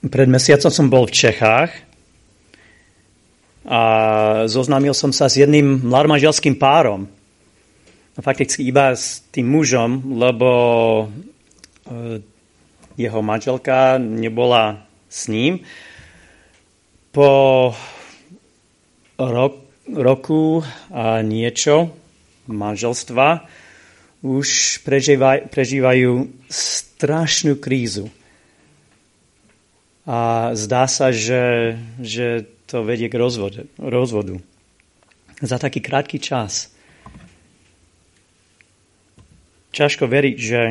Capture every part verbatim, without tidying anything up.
Pred mesiacom som bol v Čechách a zoznámil som sa s jedným mladomanželským párom. Fakticky iba s tým mužom, lebo jeho manželka nebola s ním. Po rok, roku a niečo manželstva už prežívaj, prežívajú strašnú krízu. A zdá sa, že, že to vedie k rozvodu, rozvodu. Za taký krátky čas. Ťažko veriť, že,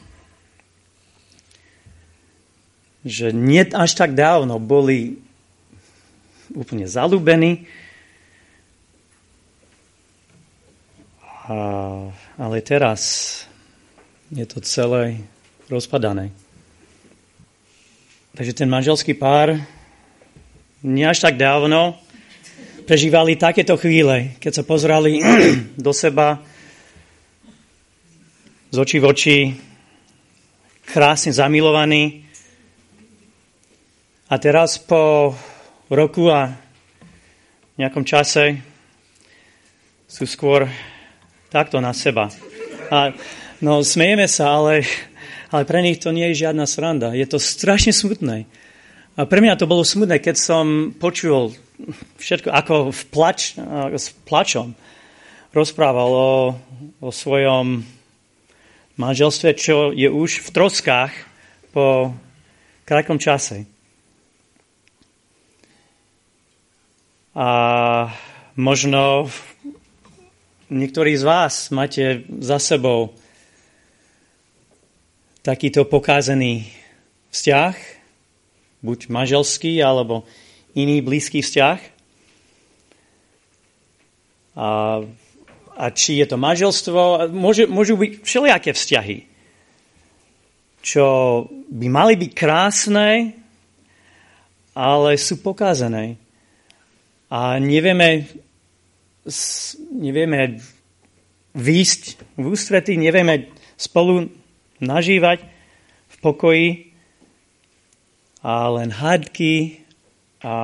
že nie až tak dávno boli úplne zalúbení, a, ale teraz je to celé rozpadané. Takže ten manželský pár nie až tak dávno prežívali takéto chvíle, keď sa pozerali do seba z očí v oči, krásne zamilovaní. A teraz po roku a nejakom čase sú skôr takto na seba. A, no, smejeme sa, ale... Ale pre nich to nie je žiadna sranda. Je to strašne smutné. A pre mňa to bolo smutné, keď som počul všetko, ako v plač, s plačom rozprával o, o svojom manželstve, čo je už v troskách po krátkom čase. A možno niektorí z vás máte za sebou takýto pokázaný vzťah, buď manželský, alebo iný blízky vzťah. A, a či je to manželstvo, môže, môžu byť všelijaké vzťahy, čo by mali byť krásne, ale sú pokázané. A nevieme, nevieme výjsť v ústretí, nevieme spolu nažívať v pokoji a len hádky a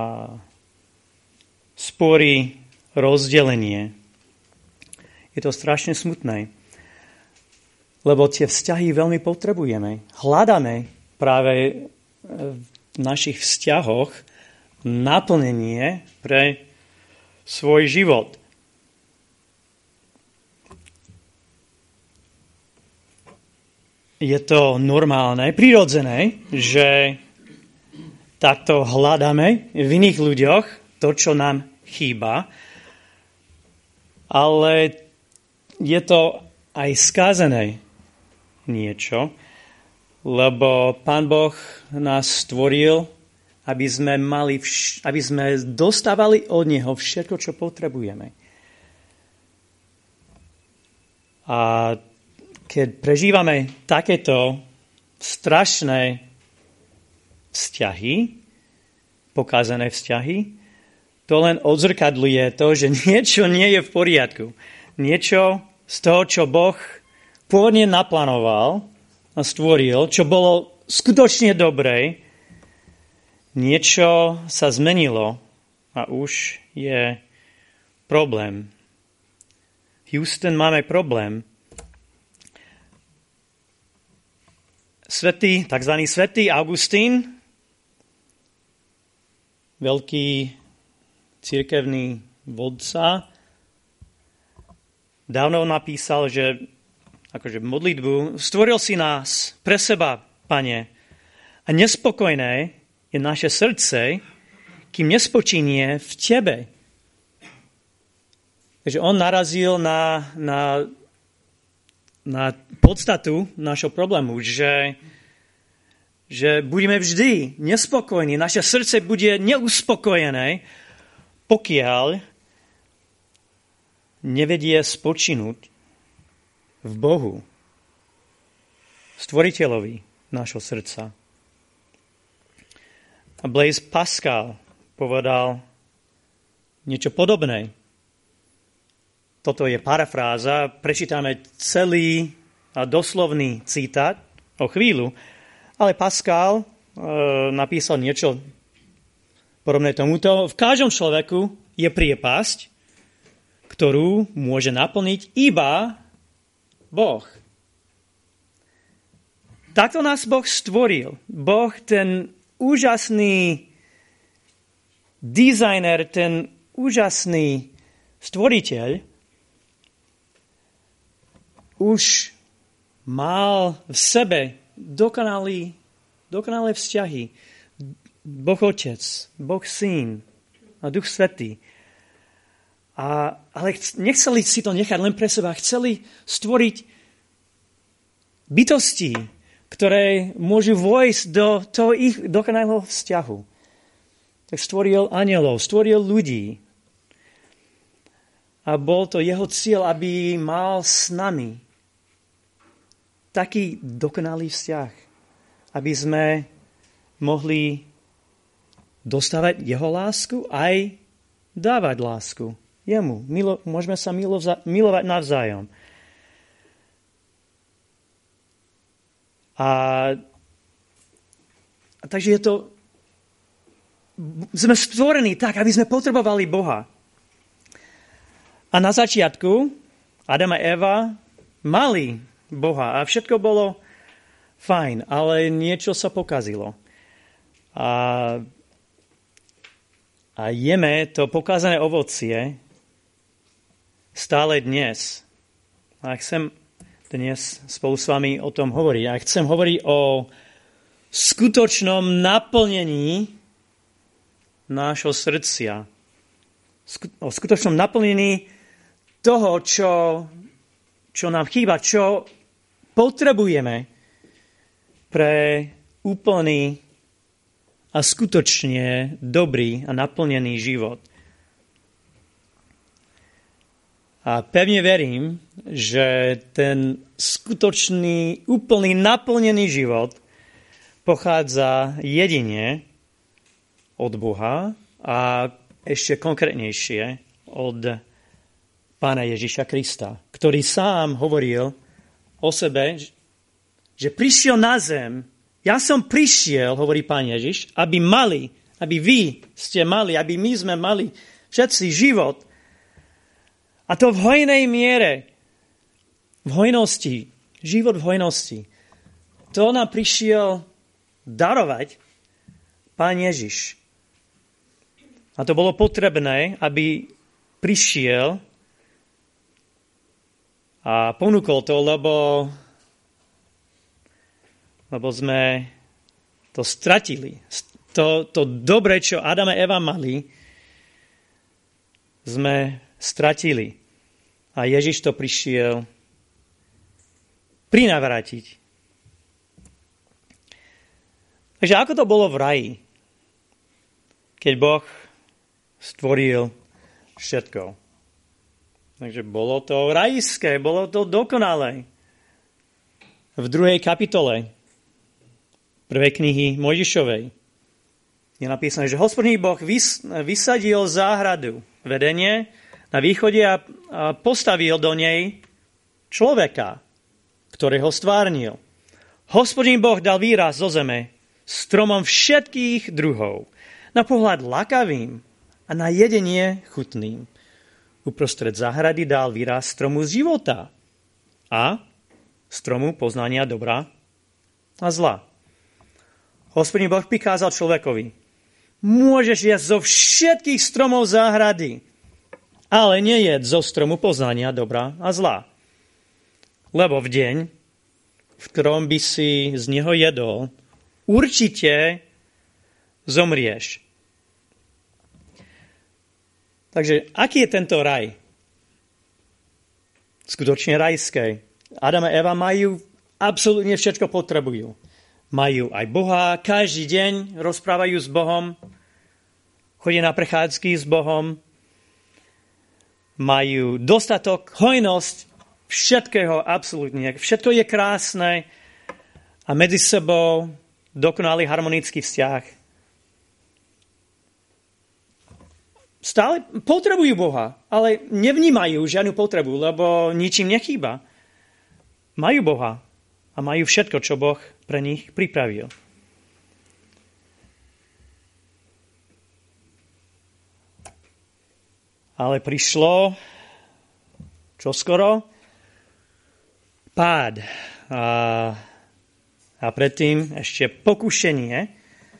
spory, rozdelenie. Je to strašne smutné, lebo tie vzťahy veľmi potrebujeme. Hľadáme práve v našich vzťahoch naplnenie pre svoj život. Je to normálne, prirodzené, že takto hľadáme v iných ľuďoch to, čo nám chýba, ale je to aj skázané niečo, lebo Pán Boh nás stvoril, aby sme, mali vš- aby sme dostávali od Neho všetko, čo potrebujeme. A keď prežívame takéto strašné vzťahy, pokázané vzťahy, to len odzrkadľuje to, že niečo nie je v poriadku. Niečo z toho, čo Boh pôvodne naplánoval a stvoril, čo bolo skutočne dobré, niečo sa zmenilo a už je problém. Houston, máme problém. Svetý, takzvaný svätý Augustín, veľký cirkevný vodca, dávno napísal, že akože modlitbu, stvoril si nás pre seba, Pane, a nespokojné je naše srdce, kým nespočinie v Tebe. Takže on narazil na, na na podstatu našho problému, že, že budeme vždy nespokojní, naše srdce bude neuspokojené, pokiaľ nevedie spočinúť v Bohu, stvoriteľovi našho srdca. A Blaise Pascal povedal niečo podobné. Toto je parafráza, prečítame celý a doslovný citát o chvíľu, ale Pascal napísal niečo podobné tomuto. V každom človeku je priepasť, ktorú môže naplniť iba Boh. Takto nás Boh stvoril. Boh, ten úžasný dizajner, ten úžasný stvoriteľ, už mal v sebe dokonalý, dokonalé vzťahy. Boh Otec, Boh Syn a Duch Svätý. A, ale nechceli si to nechať len pre seba. Chceli stvoriť bytosti, ktoré môžu vojsť do toho ich dokonalého vzťahu. Tak stvoril anjelov, stvoril ľudí. A bol to jeho cieľ, aby mal s nami taký dokonalý vzťah, aby sme mohli dostávať jeho lásku, aj dávať lásku jemu. Milo, môžeme sa milo, milovať navzájom. A, a takže je to, sme stvorení tak, aby sme potrebovali Boha. A na začiatku Adam a Eva mali Boha a všetko bolo fajn, ale niečo sa pokazilo. A, a jeme to pokazané ovocie stále dnes. A chcem dnes spolu s vami o tom hovoriť. A chcem hovoriť o skutočnom naplnení nášho srdcia. O skutočnom naplnení toho, čo, čo nám chýba, čo potrebujeme pre úplný a skutočne dobrý a naplnený život. A pevne verím, že ten skutočný, úplný, naplnený život pochádza jedine od Boha a ešte konkrétnejšie od Pána Ježiša Krista, ktorý sám hovoril o sebe, že prišiel na zem. Ja som prišiel, hovorí Pán Ježiš, aby mali, aby vy ste mali, aby my sme mali všetci život. A to v hojnej miere, v hojnosti, život v hojnosti. To nám prišiel darovať Pán Ježiš. A to bolo potrebné, aby prišiel a ponúkol to, lebo, lebo sme to stratili. To, to dobre, čo Adam a Eva mali, sme stratili. A Ježiš to prišiel prinavrátiť. Takže ako to bolo v raji, keď Boh stvoril všetko? Takže bolo to rajské, bolo to dokonalé. V druhej kapitole prvej knihy Mojžišovej je napísané, že Hospodin Boh vys- vysadil záhradu v Edene na východe a, a postavil do nej človeka, ktorého stvárnil. Hospodin Boh dal výraz zo zeme stromom všetkých druhov, na pohľad lakavým a na jedenie chutným. Uprostred záhrady dal výraz stromu života a stromu poznania dobra a zla. Hospodin Boh prikázal človekovi: môžeš jesť zo všetkých stromov záhrady, ale nejedz zo stromu poznania dobra a zla. Lebo v deň, v ktorom by si z neho jedol, určite zomrieš. Takže aký je tento raj? Skutočne rajské. Adam a Eva majú absolútne všetko potrebujú. Majú aj Boha, každý deň rozprávajú s Bohom, chodia na prechádzky s Bohom, majú dostatok, hojnosť všetkého absolútne. Všetko je krásne a medzi sebou dokonalý harmonický vzťah. Stále potrebujú Boha, ale nevnímajú žiadnu potrebu, lebo ničím nechýba. Majú Boha a majú všetko, čo Boh pre nich pripravil. Ale prišlo čoskoro pád. A, a predtým ešte pokušenie.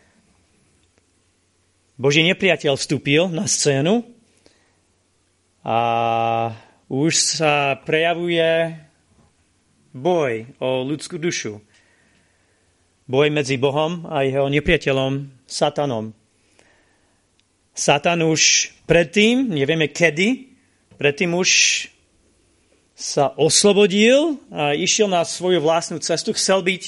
Boží nepriateľ vstúpil na scénu a už sa prejavuje boj o ľudskú dušu. Boj medzi Bohom a jeho nepriateľom Satanom. Satan už predtým, nevieme kedy, predtým už sa oslobodil a išiel na svoju vlastnú cestu. Chcel byť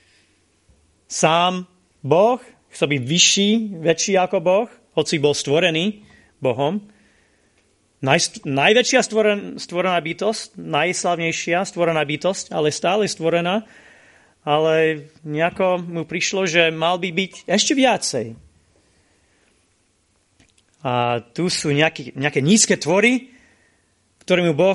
sám Boh, chcel byť vyšší, väčší ako Boh, hoci bol stvorený Bohom. Naj, najväčšia stvoren, stvorená bytosť, najslavnejšia stvorená bytosť, ale stále stvorená, ale nejako mu prišlo, že mal by byť ešte viacej. A tu sú nejaké, nejaké nízke tvory, ktorým Boh,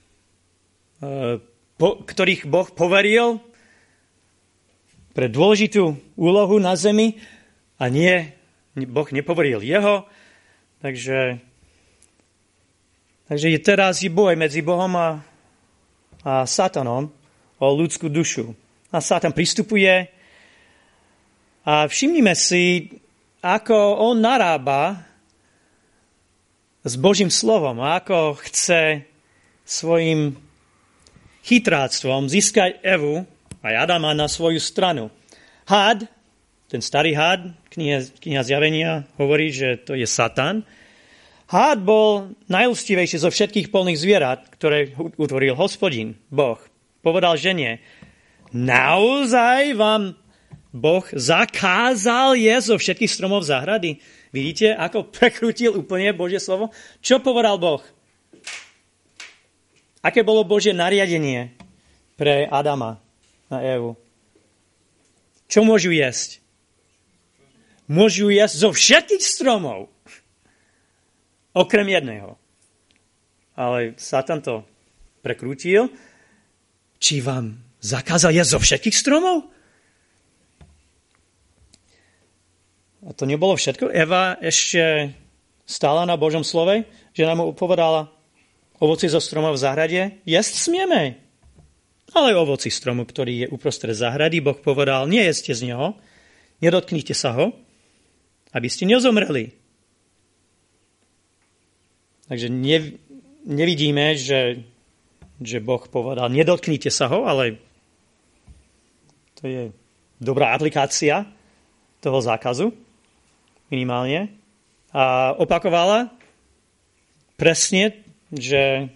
po, ktorých Boh poveril pre dôležitú úlohu na zemi a nie, Boh nepoveril jeho, takže, takže je teraz je boj medzi Bohom a, a Satanom o ľudskú dušu. A Satan pristupuje a všimnime si, ako on narába s Božím slovom a ako chce svojim chytráctvom získať Evu aj Adama na svoju stranu. Had, ten starý had, kniha, kniha Zjavenia hovorí, že to je Satan. Had bol najústivejší zo všetkých polných zvierat, ktoré utvoril Hospodin, Boh. Povedal žene, naozaj vám Boh zakázal jesť zo všetkých stromov záhrady? Vidíte, ako prekrútil úplne Božie slovo? Čo povedal Boh? Aké bolo Božie nariadenie pre Adama a Evu? Čo môžu jesť? Môžu jesť zo všetkých stromov. Okrem jedného. Ale Satan to prekrútil. Či vám zakázal jesť zo všetkých stromov? A to nebolo všetko. Eva ešte stála na Božom slove, že nám mu povedala, ovoci zo stromov v záhrade jesť smieme. Ale ovoci stromu, ktorý je uprostred záhrady, Boh povedal, nie jeste z neho, nedotknite sa ho, aby ste nezomreli. Takže ne, nevidíme, že, že Boh povedal, nedotknite sa ho, ale to je dobrá aplikácia toho zákazu, minimálne. A opakovala presne, že,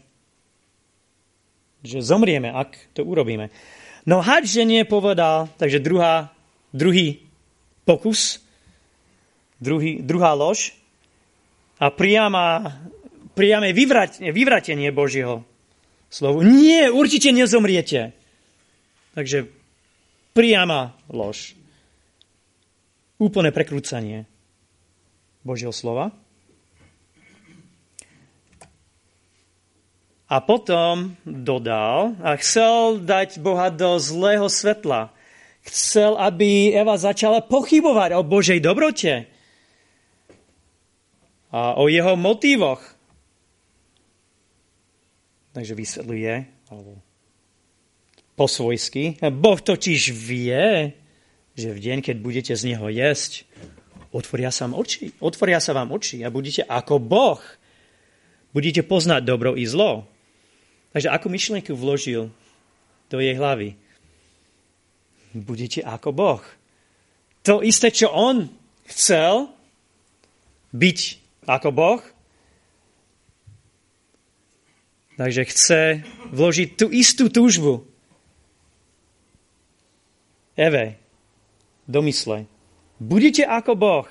že zomrieme, ak to urobíme. No had žene povedal, takže druhá, druhý pokus, druhý, druhá lož a priama, priame vyvratenie, vyvratenie Božieho slovu. Nie, určite nezomriete. Takže priama lož. Úplné prekrúcanie Božieho slova. A potom dodal a chcel dať Boha do zlého svetla. Chcel, aby Eva začala pochybovať o Božej dobrote a o jeho motívoch. Takže vysvetľuje, alebo po svojsky. Boh totiž vie, že v deň, keď budete z neho jesť, otvoria sa vám oči, otvoria sa vám oči a budete ako Boh. Budete poznať dobro i zlo. Takže ako myšlienku vložil do jej hlavy? Budete ako Boh. To isté, čo on chcel byť ako Boh, takže chce vložiť tú istú túžbu Eve do mysle. Budete ako Boh.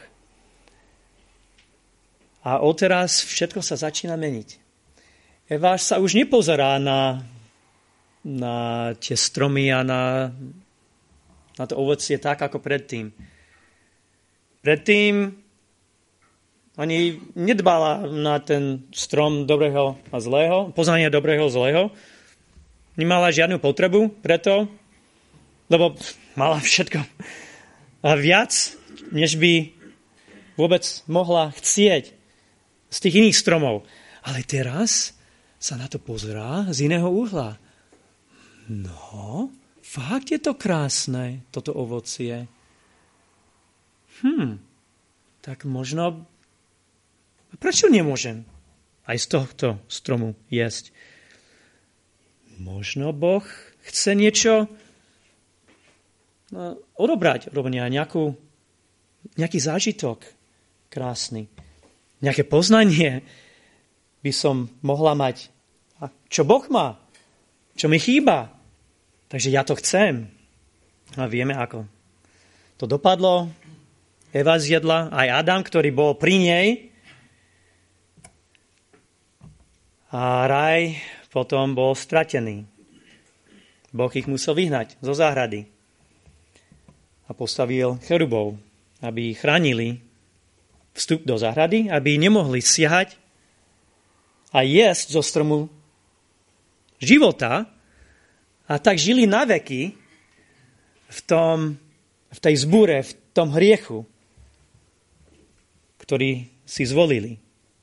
A odteraz všetko sa začína meniť. Eva sa už nepozerá na, na tie stromy a na, na to ovocie tak, ako predtým. Predtým ani nedbala na ten strom dobrého a zlého, poznanie dobrého a zlého. Nemala žiadnu potrebu preto, lebo mala všetko a viac, než by vôbec mohla chcieť z tých iných stromov. Ale teraz sa na to pozerá z iného uhla. No, fakt je to krásne, toto ovocie. Hm, tak možno, prečo nemôžem aj z tohto stromu jesť? Možno Boh chce niečo no, odobrať, robenia nejakú, nejaký zážitok krásny, nejaké poznanie by som mohla mať. A čo Boh má? Čo mi chýba? Takže ja to chcem. A vieme, ako to dopadlo. Eva zjedla, aj Adam, ktorý bol pri nej. A raj potom bol stratený. Boh ich musel vyhnať zo záhrady. A postavil cherubov, aby chránili vstup do záhrady, aby nemohli siahať a jesť zo stromu života a tak žili na veky v, tom, v tej zbúre, v tom hriechu, ktorý si zvolili.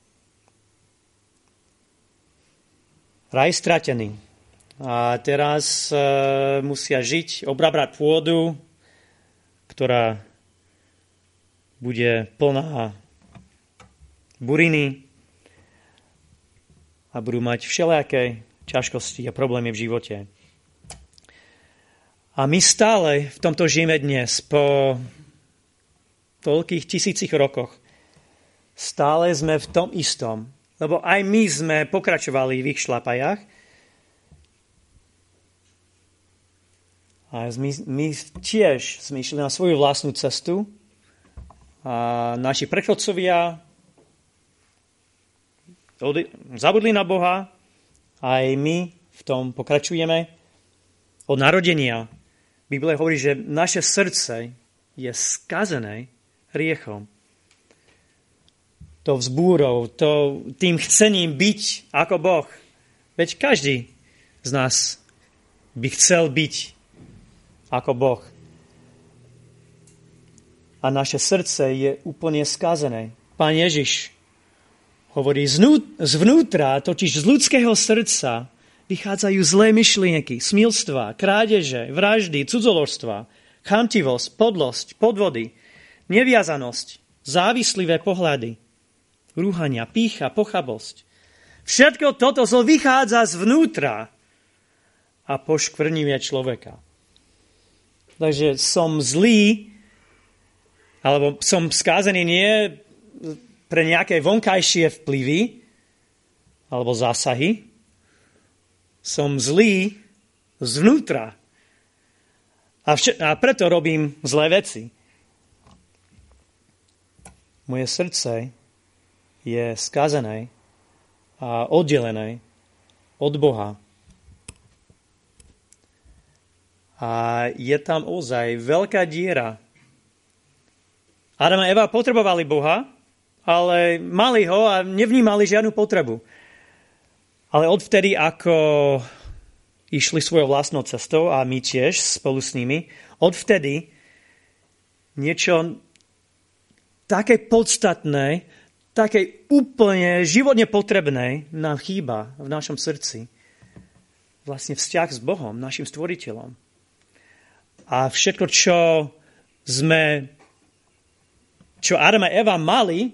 Raj stratený. A teraz e, musia žiť, obrábať pôdu, ktorá bude plná buriny a budú mať všelijaké ťažkosti a problémy v živote. A my stále v tomto žijeme dnes, po toľkých tisícich rokoch. Stále sme v tom istom, lebo aj my sme pokračovali v ich šlapajách. A my, my tiež sme išli na svoju vlastnú cestu. A naši predchodcovia zabudli na Boha, aj my v tom pokračujeme. Od narodenia Biblia hovorí, že naše srdce je skazené hriechom. To vzbúrou, to, tým chcením byť ako Boh. Veď každý z nás by chcel byť ako Boh. A naše srdce je úplne skazené. Pán Ježiš hovorí, zvnútra, totiž z ľudského srdca, vychádzajú zlé myšlienky, smilstva, krádeže, vraždy, cudzoložstva, chamtivosť, podlosť, podvody, neviazanosť, závislivé pohľady, rúhania, pýcha, pochabosť. Všetko toto zlo vychádza zvnútra a poškvrňuje človeka. Takže som zlý, alebo som skázený nie pre nejaké vonkajšie vplyvy alebo zásahy. Som zlý zvnútra. A, vš- a preto robím zlé veci. Moje srdce je skazené a oddelené od Boha. A je tam ozaj veľká diera. Adam a Eva potrebovali Boha, ale mali ho a nevnímali žiadnu potrebu. Ale odvtedy, ako išli svojou vlastnou cestou a my tiež spolu s nimi, odvtedy niečo také podstatné, také úplne životne potrebné nám chýba v našom srdci. Vlastne vzťah s Bohom, našim stvoriteľom. A všetko, čo sme, čo Adam a Eva mali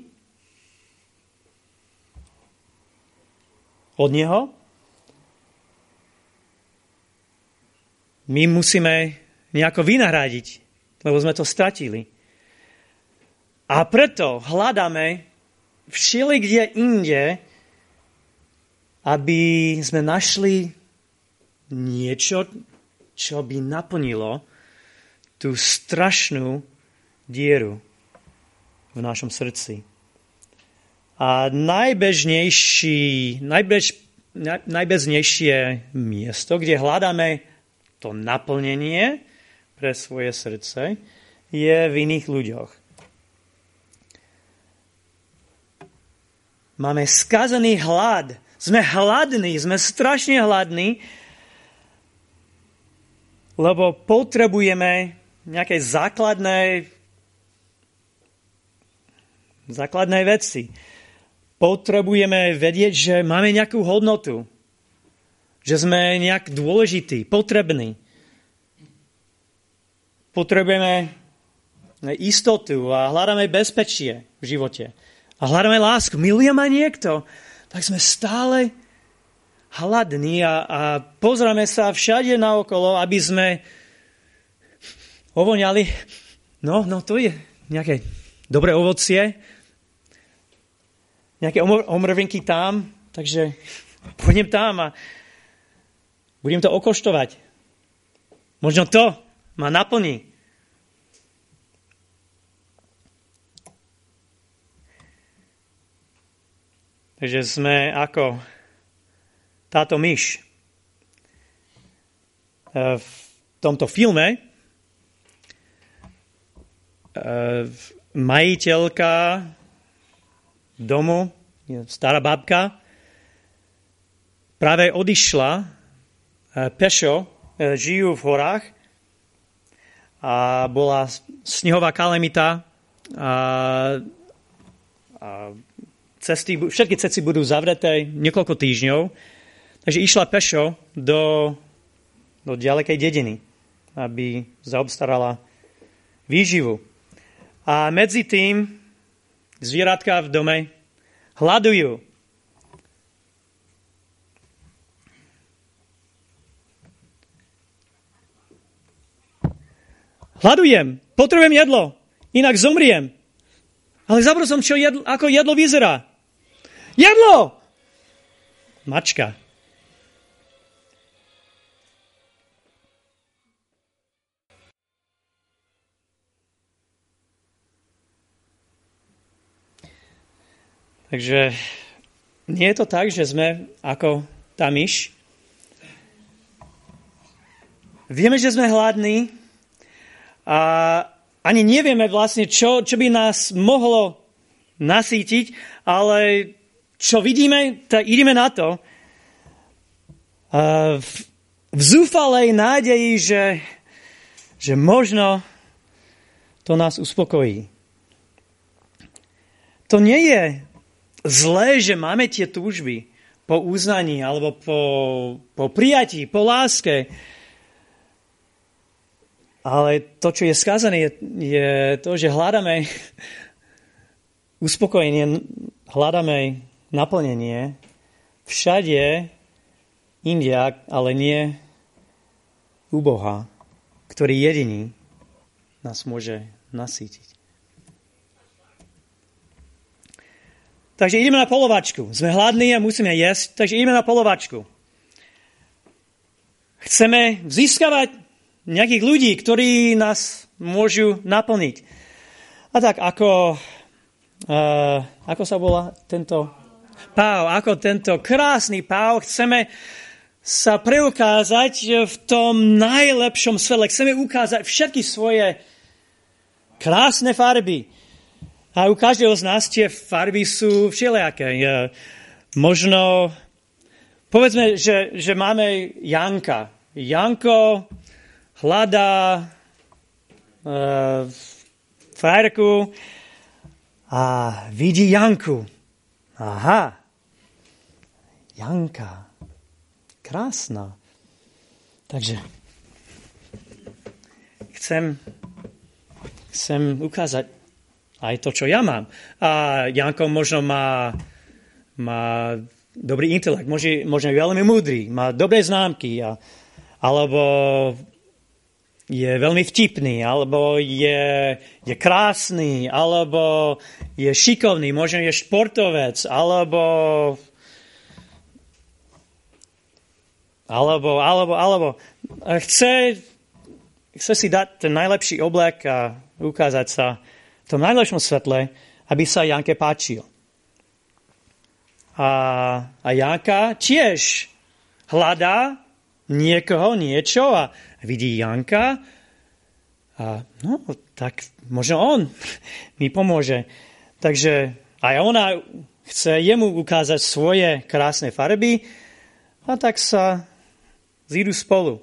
od Neho, my musíme nejako vynahradiť, lebo sme to stratili. A preto hľadáme všelikde inde, aby sme našli niečo, čo by naplnilo tú strašnú dieru v našom srdci. A najbežnejší, najbež, najbežnejšie miesto, kde hľadáme to naplnenie pre svoje srdce, je v iných ľuďoch. Máme skazený hlad. Sme hladní, sme strašne hladní, lebo potrebujeme nejaké základné, základné veci. potrebujeme vedieť, že máme nejakú hodnotu. Že sme nejak dôležití, potrební. Potrebujeme istotu a hľadáme bezpečie v živote. A hľadáme lásku. Miluje ma niekto. Tak sme stále hladní a, a pozrieme sa všade naokolo, aby sme ovoňali. No, no to je nejaké dobré ovocie. Nejaké omrvinky tam. Takže pôjdem tam a budem to okoštovať. Možno to ma naplní. Takže sme ako táto myš. V tomto filme majiteľka domu, stará babka, práve odišla pešo, žijú v horách a bola snehová kalamita a, a cesty, všetky cesty budú zavreté niekoľko týždňov, takže išla pešo do, do ďalekej dediny, aby zaobstarala výživu. A medzi tým zvieratka v dome hľadujú. Hľadujem, potrebujem jedlo, inak zomriem. Ale zabudol som, čo jedlo, ako jedlo vyzerá. Jedlo! Mačka. Takže nie je to tak, že sme ako tá myš. Vieme, že sme hladní a ani nevieme vlastne, čo, čo by nás mohlo nasýtiť, ale čo vidíme, tak ideme na to. A v, v zúfalej nádeji, že, že možno to nás uspokojí. To nie je zlé, že máme tie túžby po uznaní alebo po, po prijatí, po láske. Ale to, čo je skázané, je, je to, že hľadáme uspokojenie, hľadáme naplnenie všade India, ale nie u Boha, ktorý jediný nás môže nasýtiť. Takže ideme na polovačku. Sme hladní a musíme jesť, takže ideme na polovačku. Chceme získavať nejakých ľudí, ktorí nás môžu naplniť. A tak ako, uh, ako sa volá tento páv, ako tento krásny páv, chceme sa preukázať v tom najlepšom svetle. Chceme ukázať všetky svoje krásne farby. A u každého z nás tie farby sú všelijaké. Možno, povedzme, že, že máme Janka. Janko hľadá uh, frajerku a vidí Janku. Aha, Janka. Krásna. Takže chcem, chcem ukázať aj to, čo ja mám. A Janko možno má, má dobrý intelekt, možno, možno je veľmi múdry, má dobré známky, a, alebo je veľmi vtipný, alebo je, je krásny, alebo je šikovný, možno je športovec, alebo alebo, alebo, alebo chce, chce si dať ten najlepší oblek a ukázať sa v tom najlepšom svetle, aby sa Janke páčil. A, a Janka tiež hľadá niekoho, niečo a vidí Janka a no, tak možno on mi pomôže. Takže aj ona chce jemu ukázať svoje krásne farby a tak sa zídu spolu.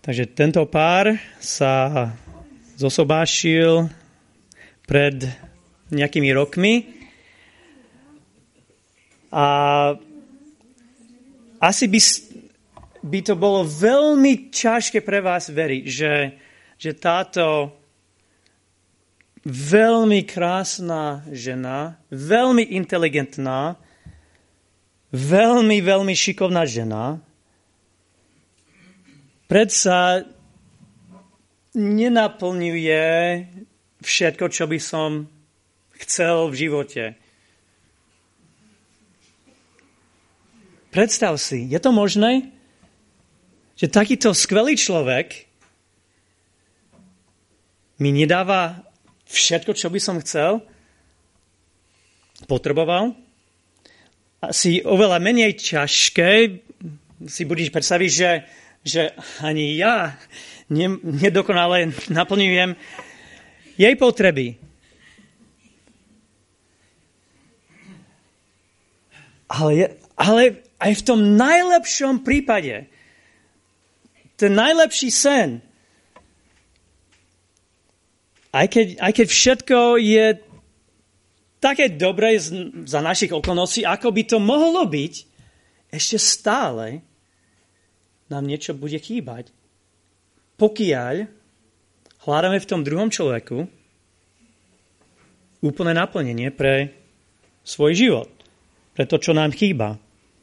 Takže tento pár sa zosobášil pred nejakými rokmi a asi by, by to bolo veľmi ťažké pre vás veriť, že, že táto veľmi krásna žena, veľmi inteligentná, veľmi, veľmi šikovná žena predsa nenaplňuje všetko, čo by som chcel v živote. Predstav si, je to možné, že takýto skvelý človek mi nedáva všetko, čo by som chcel, potreboval? Asi oveľa menej ťažké si budeš predstaviť, že, že ani ja nedokonale naplňujem jej potreby. Ale, je, ale aj v tom najlepšom prípade, ten najlepší sen, aj keď, aj keď všetko je také dobré za našich okolností, ako by to mohlo byť, ešte stále nám niečo bude chýbať. Pokiaľ hľadáme v tom druhom človeku úplné naplnenie pre svoj život, pre to, čo nám chýba.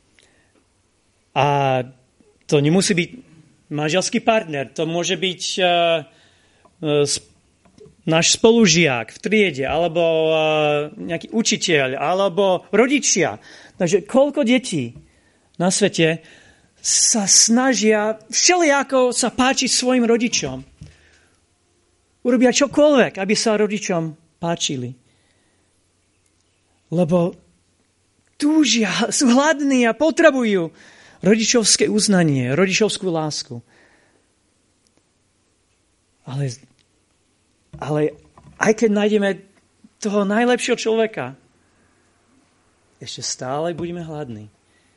A to nemusí byť manželský partner, to môže byť uh, uh, náš spolužiak v triede, alebo uh, nejaký učiteľ, alebo rodičia. Takže koľko detí na svete sa snažia všelijako sa páčiť svojim rodičom. Urobia čokoľvek, aby sa rodičom páčili. Lebo túžia, sú hladní a potrebujú rodičovské uznanie, rodičovskú lásku. Ale, ale aj keď nájdeme toho najlepšieho človeka, ešte stále budeme hladní.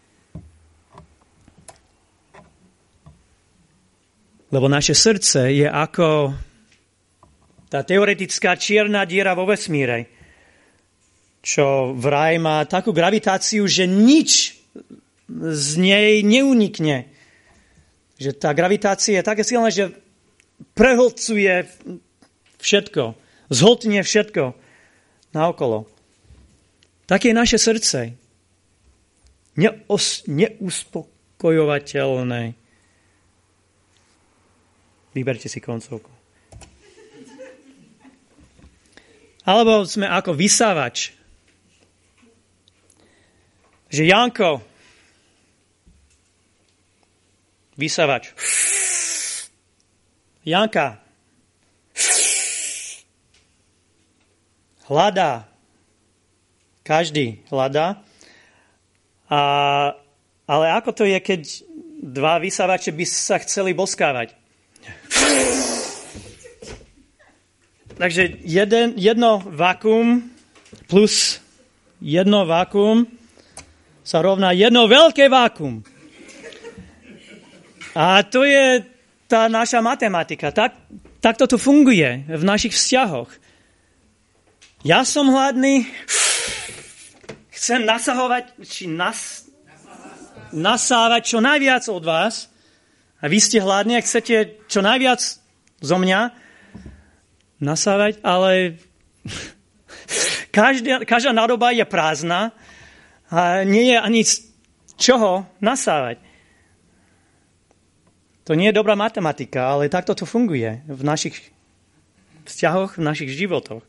Lebo naše srdce je ako tá teoretická čierna diera vo vesmíre, čo vraj má takú gravitáciu, že nič z nej neunikne. Že tá gravitácia je také silná, že prehlcuje všetko, zhltne všetko naokolo. Také je naše srdce. Neos, neuspokojovateľné. Vyberte si koncovku. Alebo sme ako vysávač. Že Janko, vysávač. Janka, hľadá. Každý hľadá. A, ale ako to je, keď dva vysávače by sa chceli boskávať? Takže jeden, jedno vakuum plus jedno vakuum sa rovná jedno veľké vakuum. A to je tá naša matematika. Tak, tak toto funguje v našich vzťahoch. Ja som hladný, chcem nasahovať, či nas, nasávať čo najviac od vás a vy ste hladní a chcete čo najviac zo mňa nasávať, ale každá, každá nádoba je prázdna a nie je ani z čoho nasávať. To nie je dobrá matematika, ale takto to funguje v našich vzťahoch, v našich životoch.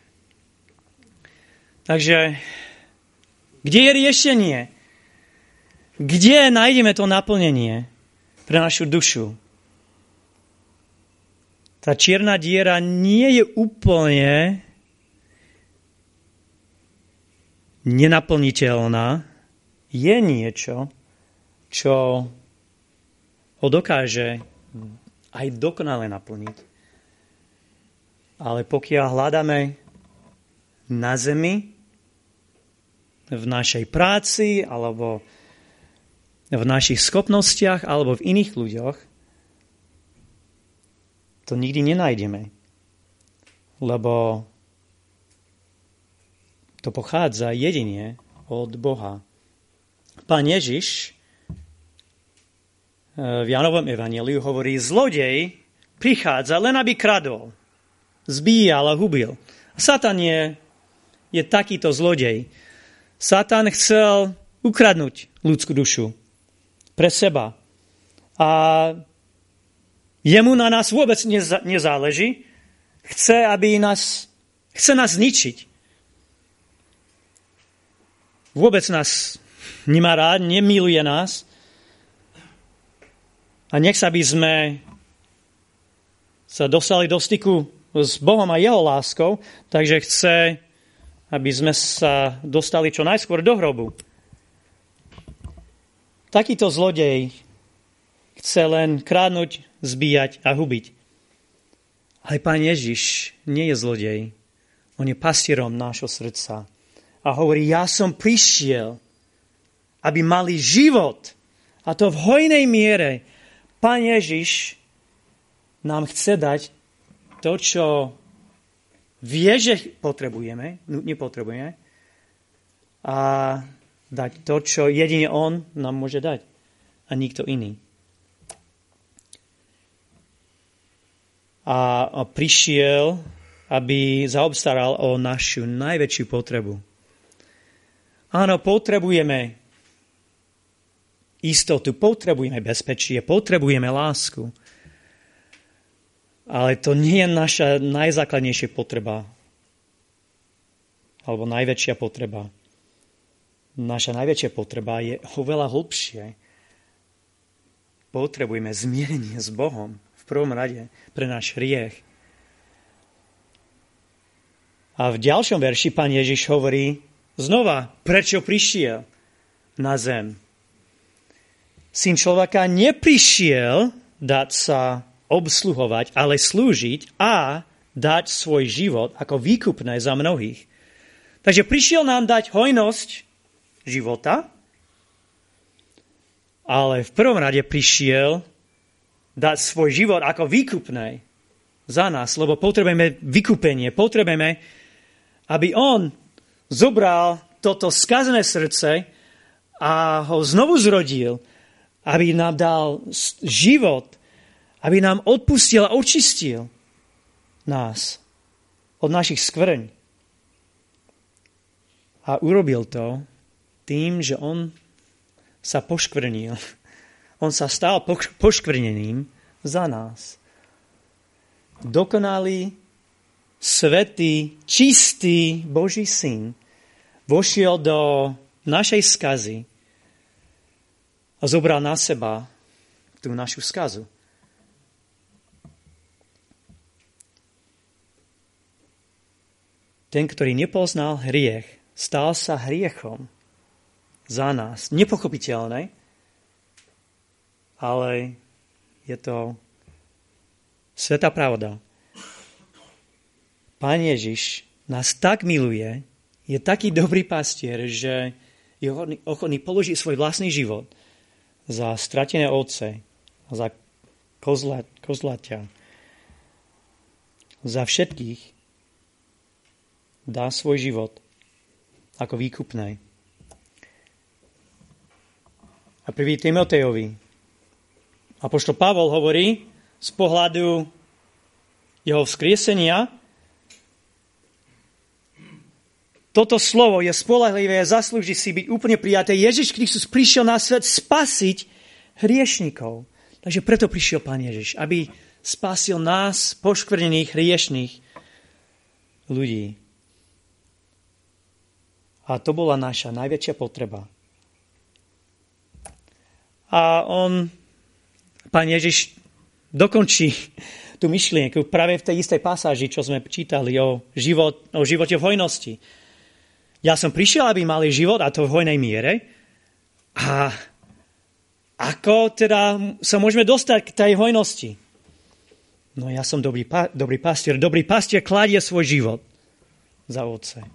Takže, kde je riešenie? Kde nájdeme to naplnenie pre našu dušu? Tá čierna diera nie je úplne nenaplniteľná. Je niečo, čo ho dokáže aj dokonale naplniť. Ale pokiaľ hľadáme na zemi, v našej práci, alebo v našich schopnostiach, alebo v iných ľuďoch, to nikdy nenájdeme, lebo to pochádza jedine od Boha. Pán Ježiš v Jánovom evanjeliu hovorí, zlodej prichádza len, aby kradol, zbíjal a hubil. Satan je, je takýto zlodej. Satan chcel ukradnúť ľudskú dušu pre seba. A jemu na nás vôbec nezáleží. Chce, aby nás, chce nás zničiť. Vôbec nás nemá rád, nemiluje nás. A nechce, aby sme sa dostali do styku s Bohom a jeho láskou, takže chce, aby sme sa dostali čo najskôr do hrobu. Takýto zlodej chce len krádnuť, zbíjať a hubiť. Ale Pán Ježiš nie je zlodej. On je pastierom nášho srdca. A hovorí, ja som prišiel, aby mali život. A to v hojnej miere. Pán Ježiš nám chce dať to, čo vie, že potrebujeme, nepotrebujeme, a dať to, čo jedine on nám môže dať. A nikto iný. A, a prišiel, aby zaobstaral o našu najväčšiu potrebu. Áno, potrebujeme istotu, potrebujeme bezpečie, potrebujeme lásku. Ale to nie je naša najzákladnejšia potreba. Alebo najväčšia potreba. Naša najväčšia potreba je oveľa hlbšie. Potrebujeme zmierenie s Bohom v prvom rade pre náš hriech. A v ďalšom verši Pán Ježiš hovorí znova, prečo prišiel na zem. Syn človeka neprišiel dať sa obsluhovať, ale slúžiť a dať svoj život ako výkupné za mnohých. Takže prišiel nám dať hojnosť života, ale v prvom rade prišiel dať svoj život ako výkupné za nás, lebo potrebujeme vykúpenie, potrebujeme, aby on zobral toto skazené srdce a ho znovu zrodil, aby nám dal život, aby nám odpustil a očistil nás od našich skvrň. A urobil to tým, že on sa poškvrnil. On sa stal poškvrneným za nás. Dokonalý, svätý, čistý Boží syn vošiel do našej skazy a zobral na seba tú našu skazu. Ten, ktorý nepoznal hriech, stal sa hriechom za nás. Nepochopiteľné, ale je to svätá pravda. Pán Ježiš nás tak miluje, je taký dobrý pastier, že je ochotný položiť svoj vlastný život za stratené ovce, za kozla, kozlaťa, za všetkých dá svoj život ako výkupné. A prvý Timotejovi apoštol Pavol hovorí z pohľadu jeho vzkriesenia, toto slovo je spoľahlivé a zaslúži si byť úplne prijaté. Ježiš Kristus prišiel na svet spasiť hriešnikov. Takže preto prišiel Pán Ježiš, aby spasil nás, poškvrnených, hriešných ľudí. A to bola naša najväčšia potreba. A on, Pán Ježiš, dokončí tú myšlienku práve v tej istej pasáži, čo sme čítali o, život, o živote v hojnosti. Ja som prišiel, aby mali život, a to v hojnej miere. A ako teda sa môžeme dostať k tej hojnosti? No ja som dobrý, dobrý pastier. Dobrý pastier kladie svoj život za ovce.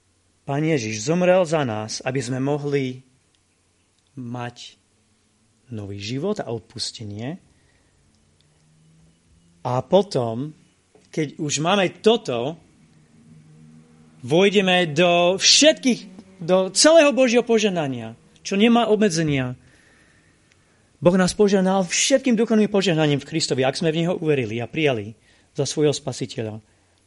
Pán Ježiš zomrel za nás, aby sme mohli mať nový život a odpustenie. A potom, keď už máme toto, vojdeme do všetkých, do celého Božieho požehnania, čo nemá obmedzenia. Boh nás požehnal všetkým duchovným požehnaním v Kristovi, ak sme v Neho uverili a prijali za svojho spasiteľa.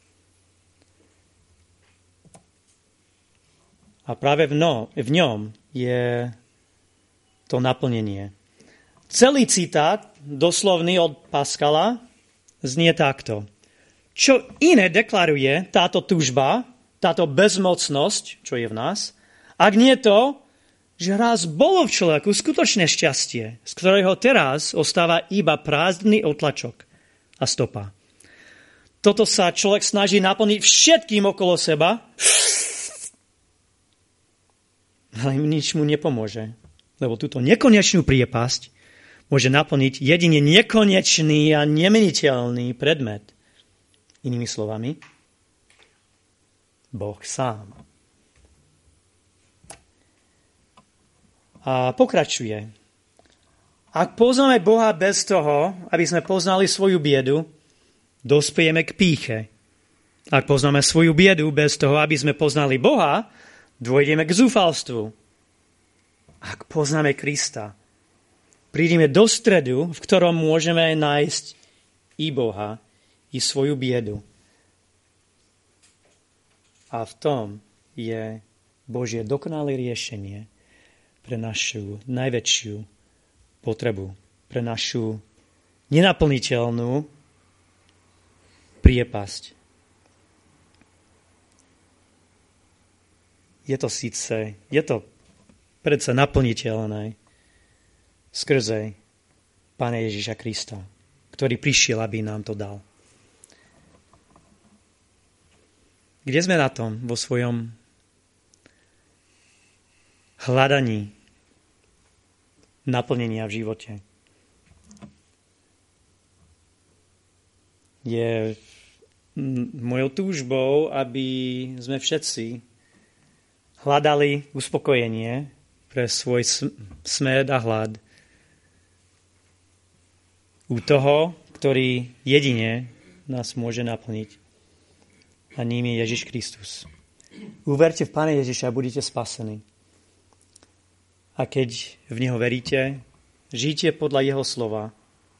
A práve v, no, v ňom je to naplnenie. Celý citát, doslovný od Pascala, znie takto. Čo iné deklaruje táto tužba, táto bezmocnosť, čo je v nás, ak nie to, že raz bolo v človeku skutočné šťastie, z ktorého teraz ostáva iba prázdny otlačok a stopa. Toto sa človek snaží naplniť všetkým okolo seba, ale nič mu nepomôže, lebo túto nekonečnú priepasť môže naplniť jedine nekonečný a nemeniteľný predmet. Inými slovami, Boh sám. A pokračuje. Ak poznáme Boha bez toho, aby sme poznali svoju biedu, dospejeme k pýche. Ak poznáme svoju biedu bez toho, aby sme poznali Boha, dôjdeme k zúfalstvu. Ak poznáme Krista, prídeme do stredu, v ktorom môžeme nájsť i Boha, i svoju biedu. A v tom je Božie dokonalé riešenie pre našu najväčšiu potrebu, pre našu nenaplniteľnú priepasť. Je to síce, je to predsa naplniteľné skrze Pána Ježiša Krista, ktorý prišiel, aby nám to dal. Kde sme na tom vo svojom hľadaní naplnenia v živote? Je mojou túžbou, aby sme všetci hľadali uspokojenie pre svoj smäd a hlad u toho, ktorý jedine nás môže naplniť. A ním je Ježiš Kristus. Uverte v Pána Ježiša a budete spasení. A keď v Neho veríte, žijte podľa Jeho slova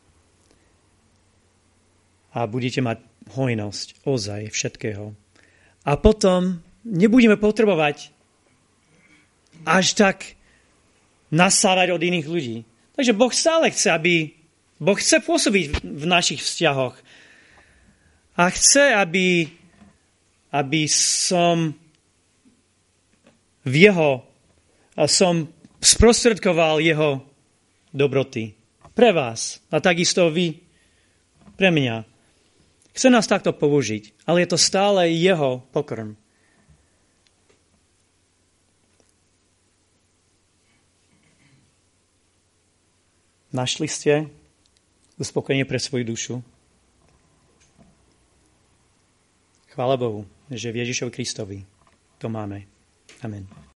a budete mať hojnosť ozaj všetkého. A potom nebudeme potrebovať až tak nasávať od iných ľudí. Takže Boh stále chce, aby Boh chce pôsobiť v našich vzťahoch. A chce, aby, aby som v jeho, som sprostredkoval jeho dobroty. Pre vás. A takisto vy pre mňa. Chce nás takto použiť, ale je to stále jeho pokrm. Našli ste uspokojenie pre svoju dušu? Chvála Bohu, že v Ježišovi Kristovi to máme. Amen.